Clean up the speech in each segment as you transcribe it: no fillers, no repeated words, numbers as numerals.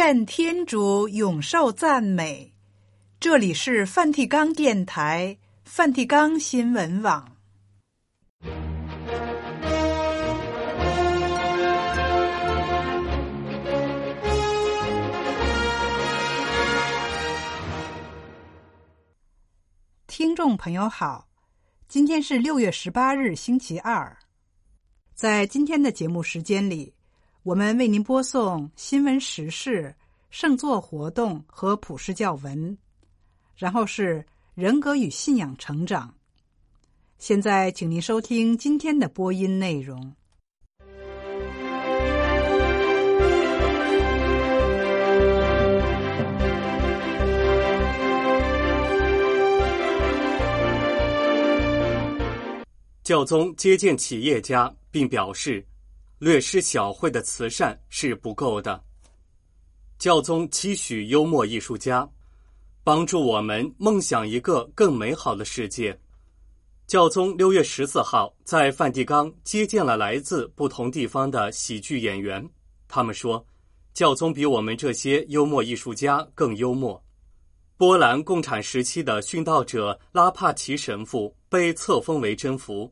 愿天主永受赞美。这里是梵蒂冈电台、梵蒂冈新闻网。听众朋友好，今天是6月18日星期二。在今天的节目时间里，我们为您播送新闻时事、圣座活动和普世教文，然后是人格与信仰成长。现在请您收听今天的播音内容。 教宗接见企业家，并表示略施小惠的慈善是不够的。教宗期许幽默艺术家帮助我们梦想一个更美好的世界。教宗6月14号在梵蒂冈接见了来自不同地方的喜剧演员，他们说，教宗比我们这些幽默艺术家更幽默。波兰共产时期的殉道者拉帕奇神父被册封为真福。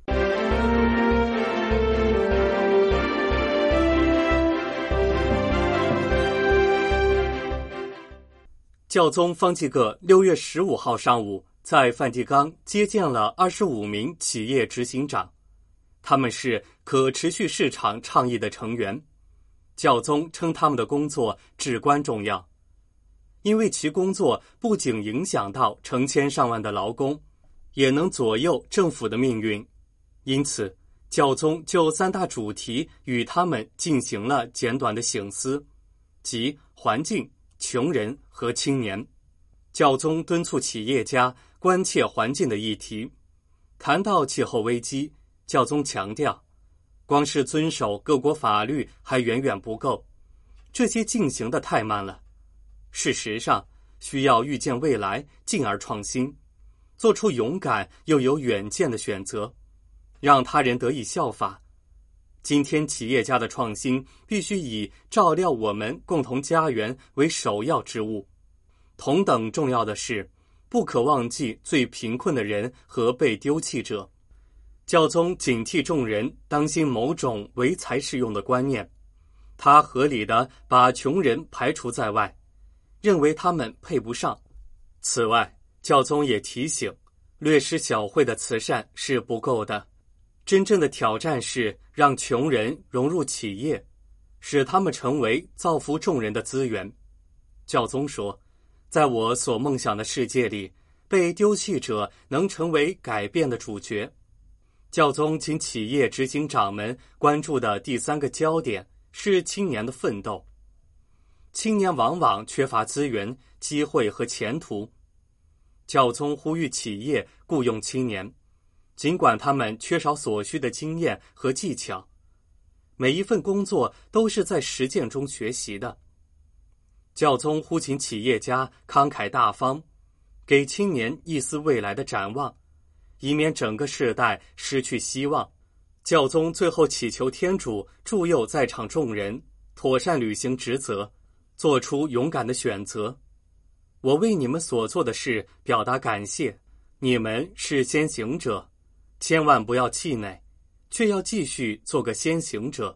教宗方济各6月15号上午在梵蒂冈接见了25名企业执行长，他们是可持续市场倡议的成员。教宗称他们的工作至关重要，因为其工作不仅影响到成千上万的劳工，也能左右政府的命运。因此，教宗就3大主题与他们进行了简短的省思，即环境、穷人和青年。教宗敦促企业家关切环境的议题。谈到气候危机，教宗强调，光是遵守各国法律还远远不够，这些进行得太慢了。事实上，需要预见未来，进而创新，做出勇敢又有远见的选择，让他人得以效法。今天企业家的创新必须以照料我们共同家园为首要之务。同等重要的是，不可忘记最贫困的人和被丢弃者。教宗警惕众人当心某种唯才是用的观念，他合理地把穷人排除在外，认为他们配不上。此外，教宗也提醒，略施小惠的慈善是不够的。真正的挑战是让穷人融入企业，使他们成为造福众人的资源。教宗说，在我所梦想的世界里，被丢弃者能成为改变的主角。教宗请企业执行长们关注的第3个焦点是青年的奋斗。青年往往缺乏资源、机会和前途。教宗呼吁企业雇用青年，尽管他们缺少所需的经验和技巧，每一份工作都是在实践中学习的。教宗呼请企业家慷慨大方，给青年一丝未来的展望，以免整个世代失去希望。教宗最后祈求天主助佑在场众人，妥善履行职责，做出勇敢的选择。我为你们所做的事表达感谢，你们是先行者，千万不要气馁，却要继续做个先行者。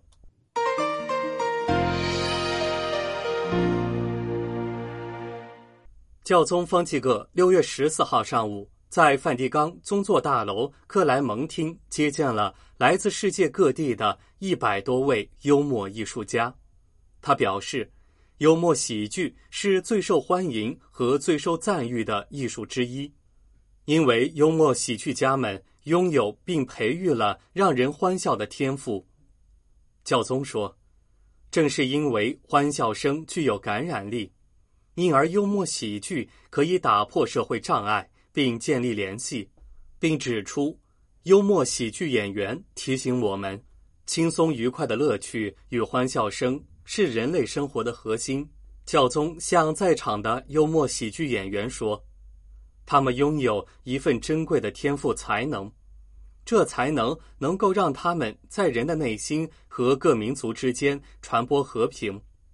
教宗方济各6月14号上午在梵蒂冈宗座大楼克莱蒙厅接见了来自世界各地的100多位幽默艺术家。他表示，幽默喜剧是最受欢迎和最受赞誉的艺术之一，因为幽默喜剧家们拥有并培育了让人欢笑的天赋。教宗说，正是因为欢笑声具有感染力，因而幽默喜剧可以打破社会障碍并建立联系，并指出，幽默喜剧演员提醒我们，轻松愉快的乐趣与欢笑声是人类生活的核心。教宗向在场的幽默喜剧演员说，他们拥有一份珍贵的天赋才能，这才能够让他们在人的内心和各民族之间传播和平。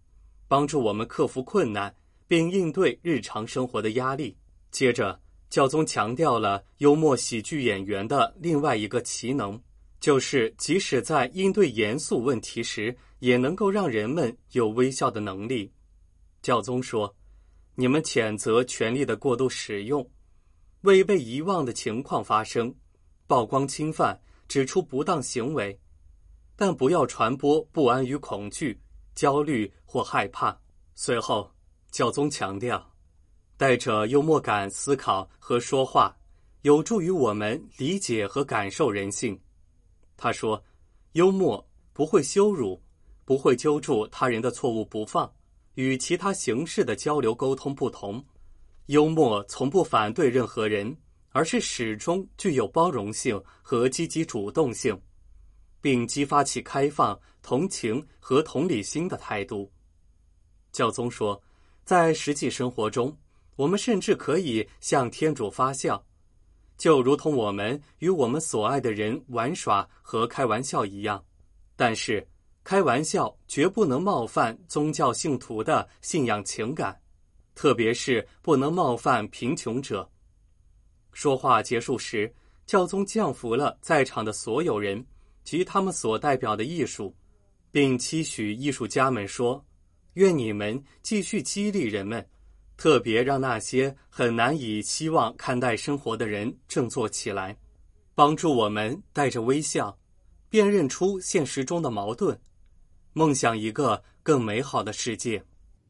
帮助我们克服困难，并应对日常生活的压力。接着，教宗强调了幽默喜剧演员的另外一个奇能，就是即使在应对严肃问题时，也能够让人们有微笑的能力。教宗说，你们谴责权力的过度使用，为被遗忘的情况发声，曝光侵犯，指出不当行为，但不要传播不安与恐惧、焦虑或害怕。随后，教宗强调，带着幽默感思考和说话，有助于我们理解和感受人性。他说，幽默不会羞辱，不会揪住他人的错误不放，与其他形式的交流沟通不同。幽默从不反对任何人，而是始终具有包容性和积极主动性，并激发起开放、同情和同理心的态度。教宗说，在实际生活中，我们甚至可以向天主发笑，就如同我们与我们所爱的人玩耍和开玩笑一样。但是，开玩笑绝不能冒犯宗教信徒的信仰情感，特别是不能冒犯贫穷者。说话结束时，教宗降服了在场的所有人及他们所代表的艺术，并期许艺术家们说，愿你们继续激励人们，特别让那些很难以希望看待生活的人振作起来，帮助我们带着微笑，辨认出现实中的矛盾，梦想一个更美好的世界。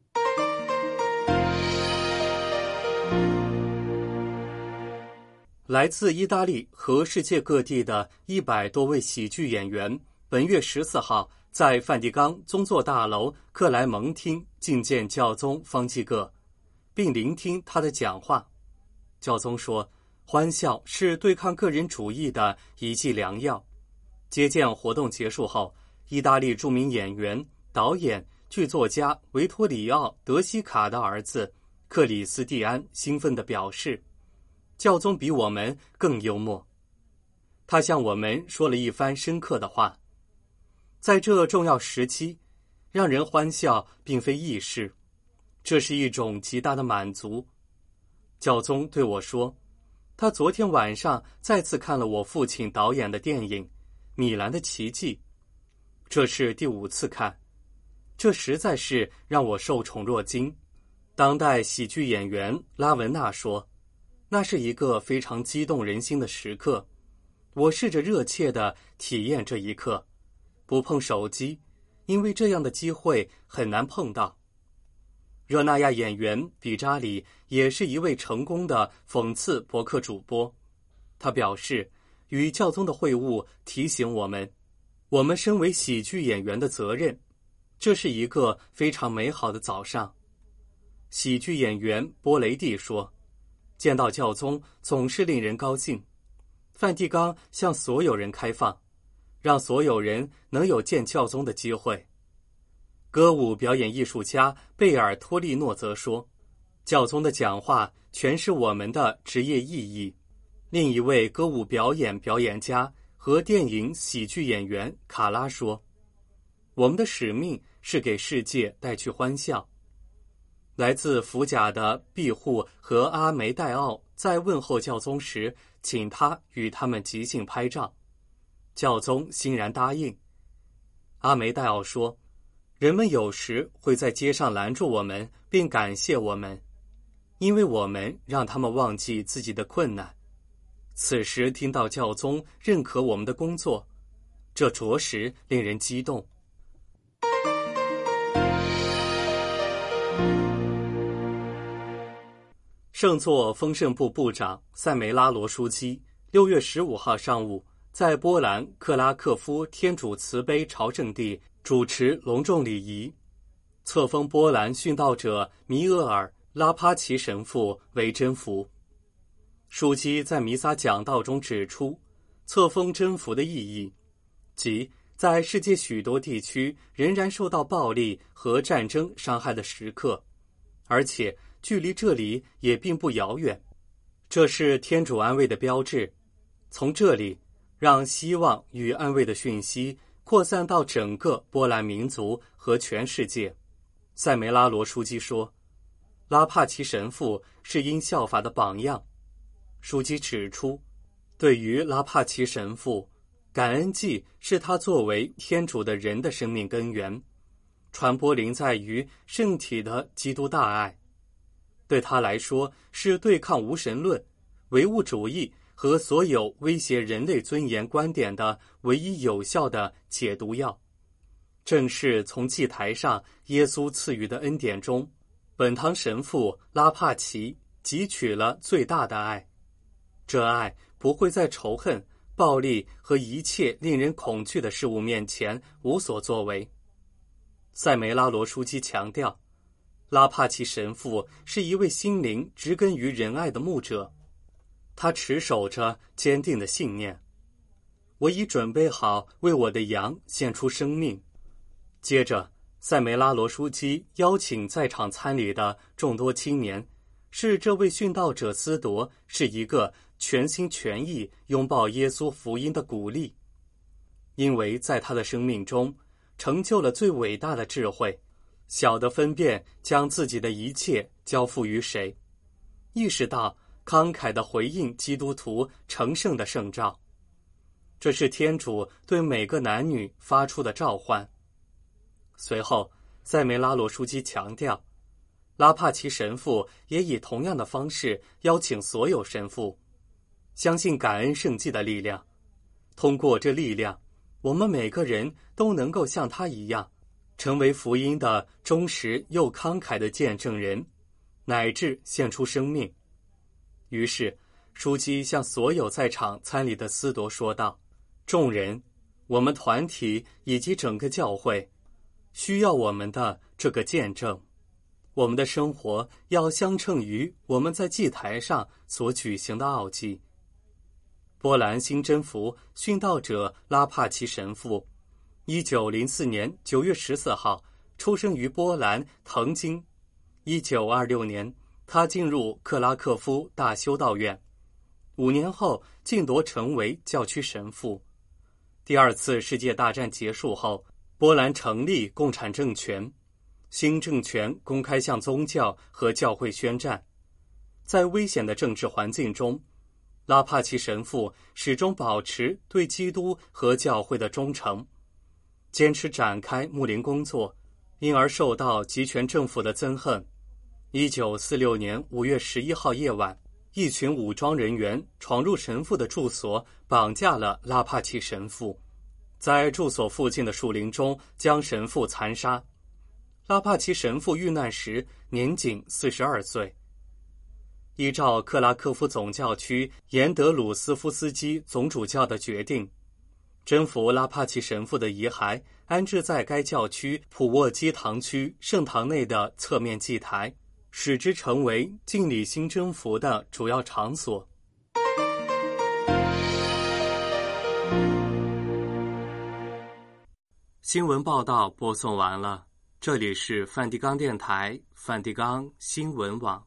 来自意大利和世界各地的100多位喜剧演员，本月14号在梵蒂冈宗座大楼克莱蒙厅觐见教宗方济各，并聆听他的讲话。教宗说，欢笑是对抗个人主义的一剂良药。接见活动结束后，意大利著名演员、导演、剧作家维托里奥·德西卡的儿子克里斯蒂安兴奋地表示，教宗比我们更幽默。他向我们说了一番深刻的话。在这重要时期，让人欢笑并非易事，这是一种极大的满足。教宗对我说，他昨天晚上再次看了我父亲导演的电影《米兰的奇迹》，这是第5次看，这实在是让我受宠若惊。当代喜剧演员拉文纳说，那是一个非常激动人心的时刻，我试着热切地体验这一刻，不碰手机，因为这样的机会很难碰到。热那亚演员比扎里也是一位成功的讽刺博客主播，他表示，与教宗的会晤提醒我们身为喜剧演员的责任，这是一个非常美好的早上。喜剧演员波雷蒂说，见到教宗总是令人高兴。梵蒂冈向所有人开放，让所有人能有见教宗的机会。歌舞表演艺术家贝尔托利诺则说，教宗的讲话诠释我们的职业意义。另一位歌舞表演家和电影喜剧演员卡拉说，我们的使命是给世界带去欢笑。来自福甲的庇护和阿梅戴奥在问候教宗时，请他与他们即兴拍照，教宗欣然答应。阿梅戴奥说，人们有时会在街上拦住我们并感谢我们，因为我们让他们忘记自己的困难。此时听到教宗认可我们的工作，这着实令人激动。圣座丰盛部部长塞梅拉罗枢机6月15号上午在波兰克拉克夫天主慈悲朝圣地主持隆重礼仪，册封波兰殉道者米厄尔·拉帕奇神父为真福。枢机在弥撒讲道中指出，册封真福的意义，即在世界许多地区仍然受到暴力和战争伤害的时刻，而且距离这里也并不遥远。这是天主安慰的标志，从这里让希望与安慰的讯息扩散到整个波兰民族和全世界。 塞梅拉罗书记说，拉帕奇神父是应效法的榜样。书记指出，对于拉帕奇神父，感恩祭是他作为天主的人的生命根源，传播临在于圣体的基督大爱。对他来说，是对抗无神论、唯物主义和所有威胁人类尊严观点的唯一有效的解毒药。正是从祭台上耶稣赐予的恩典中，本堂神父拉帕奇汲取了最大的爱。这爱不会在仇恨、暴力和一切令人恐惧的事物面前无所作为。塞梅拉罗书记强调，拉帕奇神父是一位心灵植根于仁爱的牧者，他持守着坚定的信念：我已准备好为我的羊献出生命。接着，塞梅拉罗书记邀请在场参礼的众多青年，视这位殉道者司铎是一个全心全意拥抱耶稣福音的鼓励，因为在他的生命中成就了最伟大的智慧，晓得分辨将自己的一切交付于谁，意识到慷慨地回应基督徒成圣的圣召。这是天主对每个男女发出的召唤。随后，塞梅拉罗书记强调，拉帕奇神父也以同样的方式邀请所有神父相信感恩圣祭的力量。通过这力量，我们每个人都能够像他一样，成为福音的忠实又慷慨的见证人，乃至献出生命。于是，书记向所有在场参礼的司铎说道：众人，我们团体以及整个教会需要我们的这个见证。我们的生活要相称于我们在祭台上所举行的奥祭。波兰新征服殉道者拉帕奇神父1904年9月14号出生于波兰滕金。1926年，他进入克拉克夫大修道院，5年后晋铎成为教区神父。第二次世界大战结束后，波兰成立共产政权，新政权公开向宗教和教会宣战。在危险的政治环境中，拉帕奇神父始终保持对基督和教会的忠诚，坚持展开牧灵工作，因而受到集权政府的憎恨。1946年5月11号夜晚，一群武装人员闯入神父的住所，绑架了拉帕奇神父，在住所附近的树林中将神父残杀。拉帕奇神父遇难时年仅42岁。依照克拉科夫总教区严德鲁斯夫斯基总主教的决定，征服拉帕奇神父的遗骸安置在该教区普沃基堂区圣堂内的侧面祭台，使之成为敬礼新征服的主要场所。新闻报道播送完了，这里是梵蒂冈电台梵蒂冈新闻网。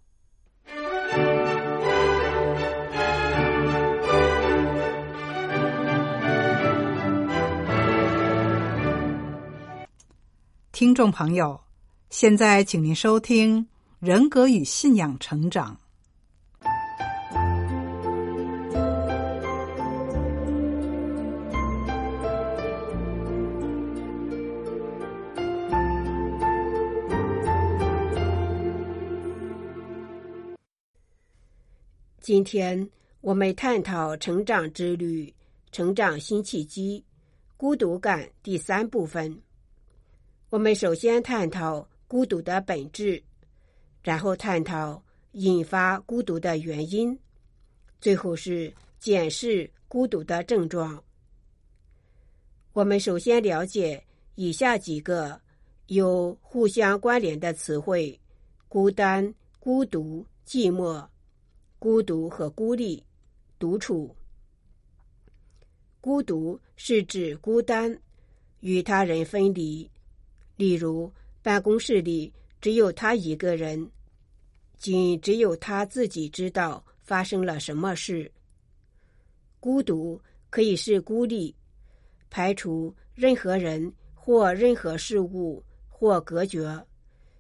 听众朋友，现在请您收听人格与信仰成长。 今天我们探讨成长之旅、成长新契机、孤独感第3部分。我们首先探讨孤独的本质，然后探讨引发孤独的原因，最后是检视孤独的症状。我们首先了解以下几个有互相关联的词汇：孤单、孤独、寂寞、孤独和孤立、独处。孤独是指孤单，与他人分离，例如办公室里只有他一个人，仅只有他自己知道发生了什么事。孤独可以是孤立，排除任何人或任何事物或隔绝，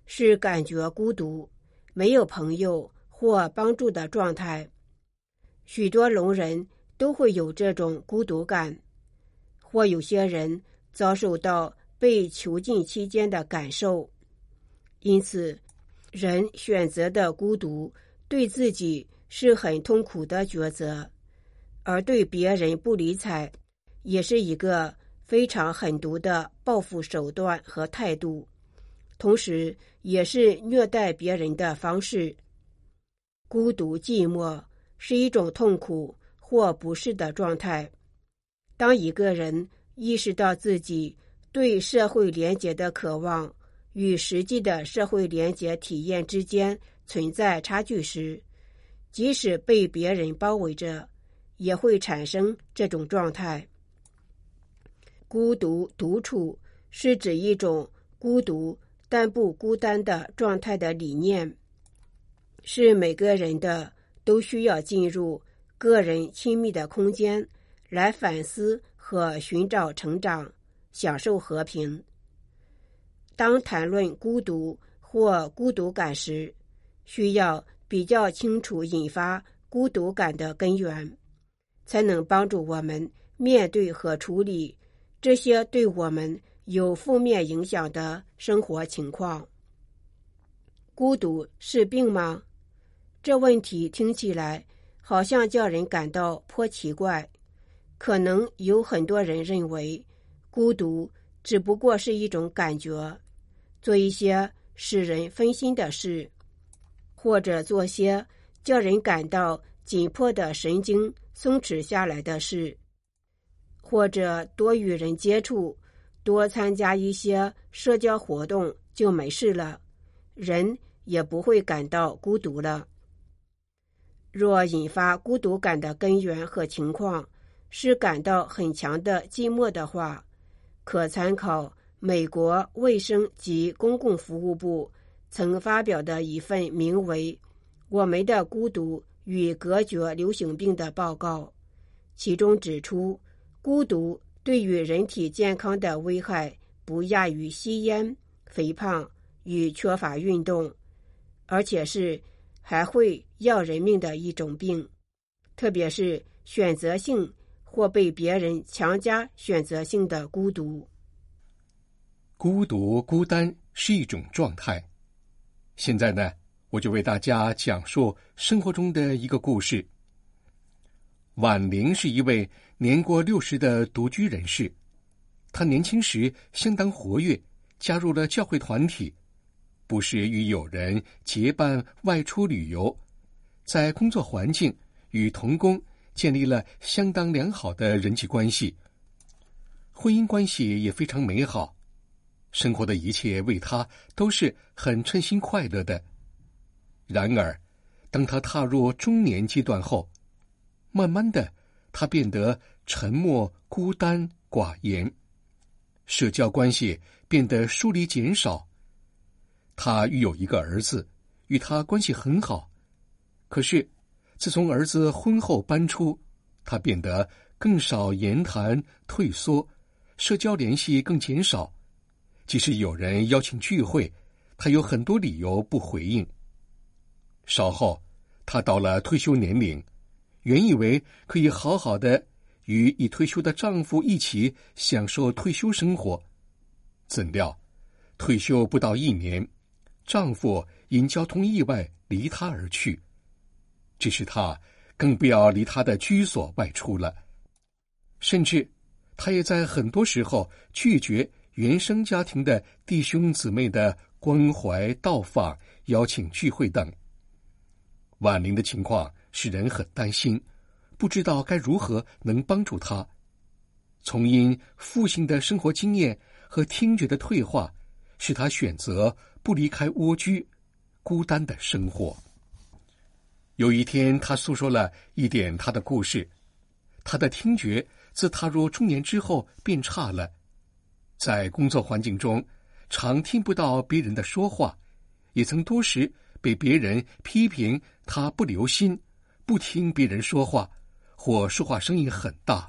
是感觉孤独，没有朋友或帮助的状态。许多聋人都会有这种孤独感，或有些人遭受到被囚禁期间的感受。因此，人选择的孤独对自己是很痛苦的抉择，而对别人不理睬也是一个非常狠毒的报复手段和态度，同时也是虐待别人的方式。孤独寂寞是一种痛苦或不适的状态。当一个人意识到自己对社会连结的渴望与实际的社会连结体验之间存在差距时，即使被别人包围着，也会产生这种状态。孤独独处是指一种孤独但不孤单的状态的理念，是每个人的都需要进入个人亲密的空间来反思和寻找成长，享受和平。当谈论孤独或孤独感时，需要比较清楚引发孤独感的根源，才能帮助我们面对和处理这些对我们有负面影响的生活情况。孤独是病吗？这问题听起来好像叫人感到颇奇怪。可能有很多人认为，孤独只不过是一种感觉，做一些使人分心的事，或者做些叫人感到紧迫的神经松弛下来的事，或者多与人接触，多参加一些社交活动就没事了，人也不会感到孤独了。若引发孤独感的根源和情况是感到很强的寂寞的话，可参考美国卫生及公共服务部曾发表的一份名为《我们的孤独与隔绝流行病》的报告，其中指出，孤独对于人体健康的危害不亚于吸烟、肥胖与缺乏运动，而且是还会要人命的一种病，特别是选择性或被别人强加选择性的孤独。 孤独、孤单是一种状态。现在呢，我就为大家讲述生活中的一个故事。婉玲是一位年过60的独居人士，她年轻时相当活跃，加入了教会团体，不时与友人结伴外出旅游，在工作环境与同工建立了相当良好的人际关系，婚姻关系也非常美好，生活的一切为他都是很称心快乐的。然而，当他踏入中年阶段后，慢慢的，他变得沉默、孤单、寡言，社交关系变得疏离减少。他育有一个儿子，与他关系很好，可是自从儿子婚后搬出，他变得更少言谈，退缩，社交联系更减少。即使有人邀请聚会，他有很多理由不回应。稍后，他到了退休年龄，原以为可以好好的与已退休的丈夫一起享受退休生活，怎料退休不到1年，丈夫因交通意外离她而去，这使她更不要离她的居所外出了。甚至她也在很多时候拒绝原生家庭的弟兄姊妹的关怀到访、邀请聚会等。婉玲的情况使人很担心，不知道该如何能帮助她。从因父性的生活经验和听觉的退化，使她选择不离开蜗居，孤单的生活。有一天，她诉说了一点她的故事。她的听觉自踏入中年之后变差了，在工作环境中常听不到别人的说话，也曾多时被别人批评他不留心，不听别人说话，或说话声音很大。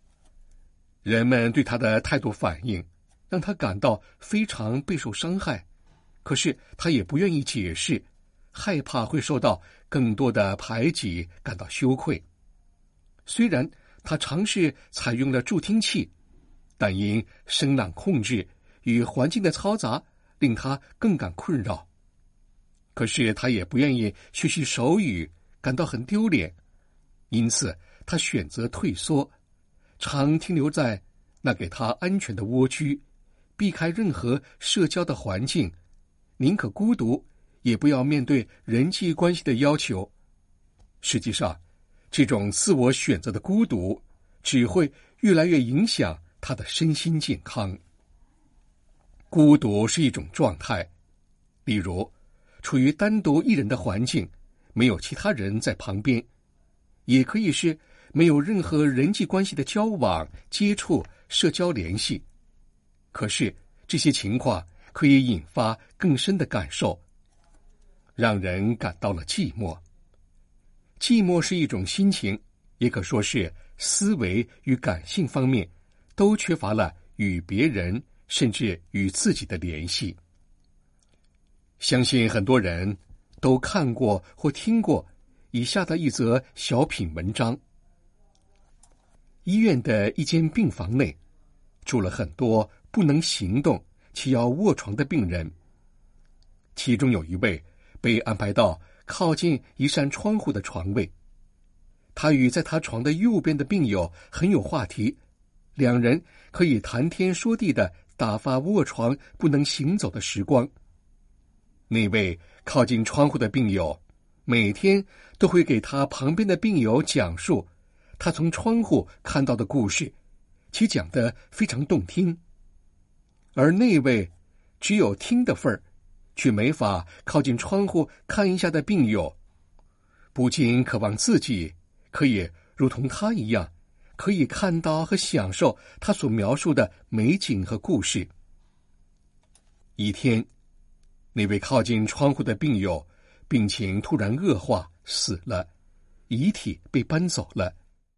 人们对他的态度反应让他感到非常备受伤害， 可是他也不愿意解释，害怕会受到更多的排挤，感到羞愧。虽然他尝试采用了助听器，但因声浪控制与环境的嘈杂，令他更感困扰。可是他也不愿意学习手语，感到很丢脸，因此他选择退缩，常停留在那给他安全的蜗居，避开任何社交的环境，宁可孤独，也不要面对人际关系的要求。实际上，这种自我选择的孤独，只会越来越影响他的身心健康。孤独是一种状态，例如，处于单独一人的环境，没有其他人在旁边，也可以是没有任何人际关系的交往、接触、社交联系。可是，这些情况可以引发更深的感受，让人感到了寂寞。寂寞是一种心情，也可说是思维与感性方面都缺乏了与别人甚至与自己的联系。相信很多人都看过或听过以下的一则小品文章。医院的一间病房内住了很多不能行动且要卧床的病人，其中有一位被安排到靠近一扇窗户的床位。他与在他床的右边的病友很有话题，两人可以谈天说地地打发卧床不能行走的时光。那位靠近窗户的病友每天都会给他旁边的病友讲述他从窗户看到的故事，其讲得非常动听。而那位只有听的份儿，却没法靠近窗户看一下的病友，不禁渴望自己可以如同他一样，可以看到和享受他所描述的美景和故事。一天，那位靠近窗户的病友病情突然恶化，死了，遗体被搬走了。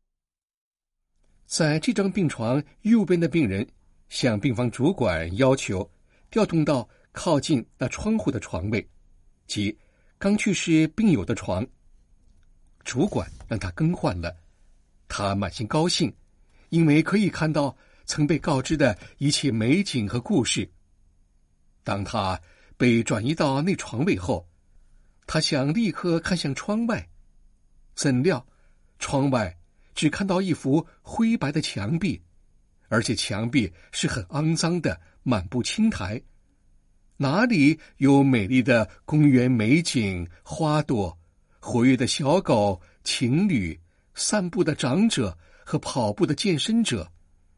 在这张病床右边的病人向病房主管要求调动到靠近那窗户的床位，即刚去世病友的床。主管让他更换了，他满心高兴，因为可以看到曾被告知的一切美景和故事。当他被转移到那床位后，他想立刻看向窗外，怎料窗外只看到一幅灰白的墙壁，而且墙壁是很肮脏的，满布青苔。哪里有美丽的公园美景、花朵、活跃的小狗、情侣、散步的长者和跑步的健身者？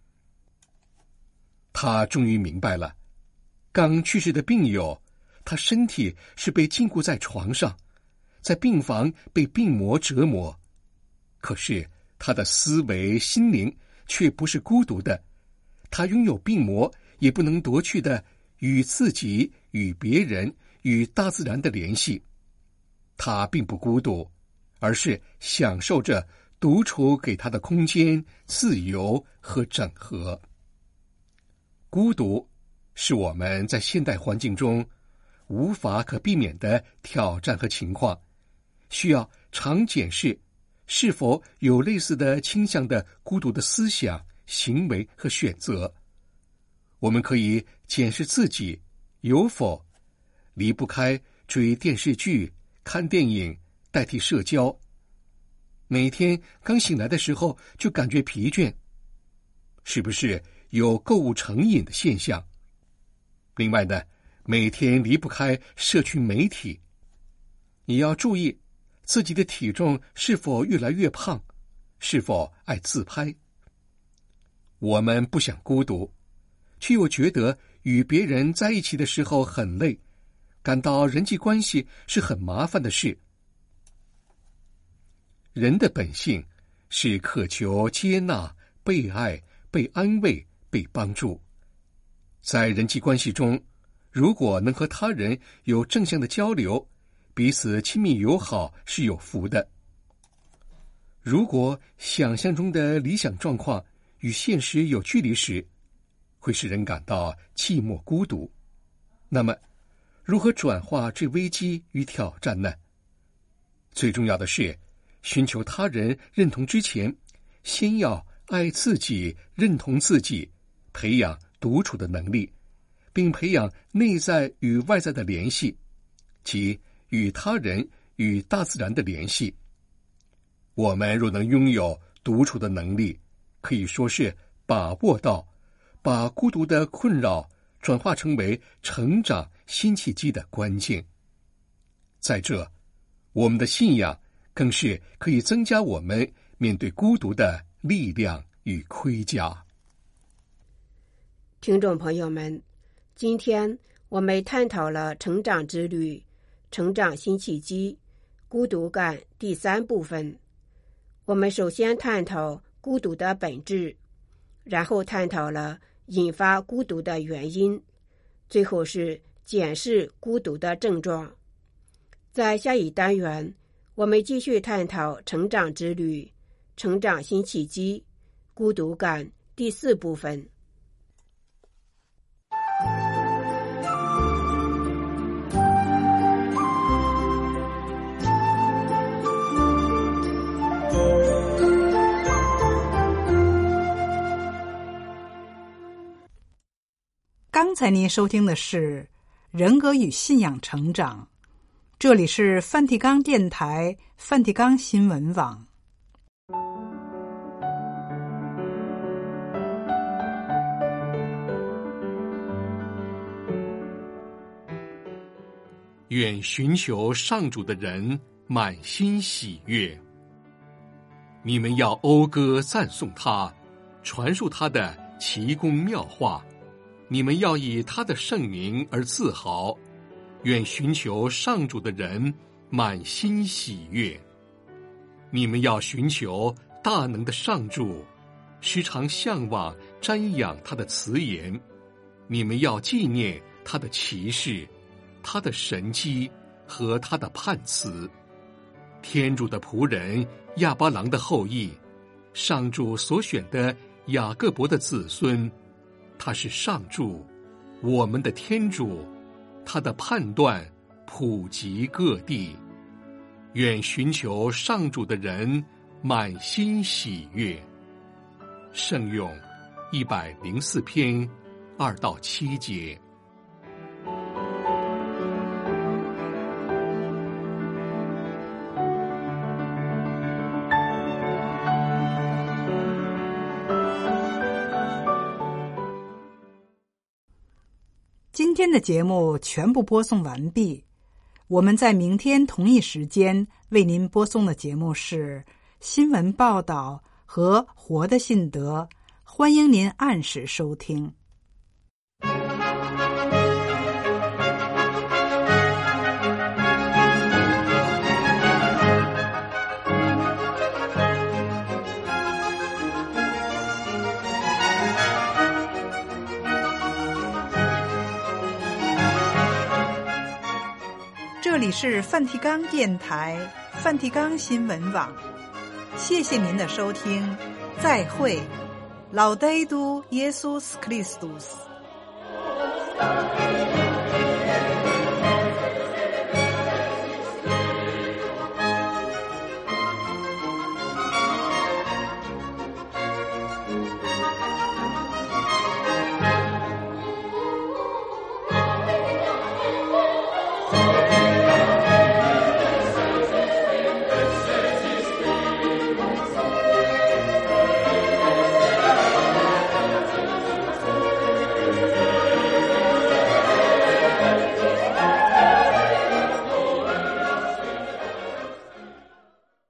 他终于明白了，刚去世的病友，他身体是被禁锢在床上，在病房被病魔折磨，可是他的思维心灵却不是孤独的，他拥有病魔也不能夺去的与自己、与别人、与大自然的联系。他并不孤独，而是享受着独处给他的空间、自由和整合。孤独是我们在现代环境中无法可避免的挑战和情况，需要常检视是否有类似的倾向的孤独的思想、行为和选择。我们可以检视自己有否离不开追电视剧、看电影代替社交，每天刚醒来的时候就感觉疲倦，是不是有购物成瘾的现象？另外呢，每天离不开社群媒体，你要注意自己的体重是否越来越胖，是否爱自拍。我们不想孤独，却又觉得与别人在一起的时候很累，感到人际关系是很麻烦的事。人的本性是渴求接纳、被爱、被安慰、被帮助。在人际关系中，如果能和他人有正向的交流，彼此亲密友好是有福的。如果想象中的理想状况与现实有距离时，会使人感到寂寞孤独。那么， 如何转化这危机与挑战呢？最重要的是，寻求他人认同之前，先要爱自己，认同自己，培养独处的能力，并培养内在与外在的联系，即与他人与大自然的联系。我们若能拥有独处的能力，可以说是把握到把孤独的困扰转化成为成长新契机的关键。在这，我们的信仰更是可以增加我们面对孤独的力量与盔甲。 听众朋友们，今天我们探讨了成长之旅、成长新契机、孤独感第3部分。我们首先探讨孤独的本质，然后探讨了引发孤独的原因，最后是检视孤独的症状。在下一单元，我们继续探讨成长之旅、成长新契机、孤独感第4部分。 刚才您收听的是人格与信仰成长，这里是梵蒂冈电台梵蒂冈新闻网。 愿寻求上主的人满心喜悦。你们要讴歌赞颂他，传述他的奇功妙化。你们要以他的圣名而自豪，愿寻求上主的人满心喜悦。你们要寻求大能的上主，时常向往瞻仰他的慈言。你们要纪念他的奇事，他的神迹和他的判词。天主的仆人亚巴郎的后裔，上主所选的雅各伯的子孙，他是上主，我们的天主，他的判断普及各地。愿寻求上主的人满心喜悦。圣咏104篇2到7节。 今天的节目全部播送完毕，我们在明天同一时间为您播送的节目是新闻报道和活的信德，欢迎您按时收听。这里是梵蒂冈电台梵蒂冈新闻网，谢谢您的收听，再会。Laudetur Jesus Christus。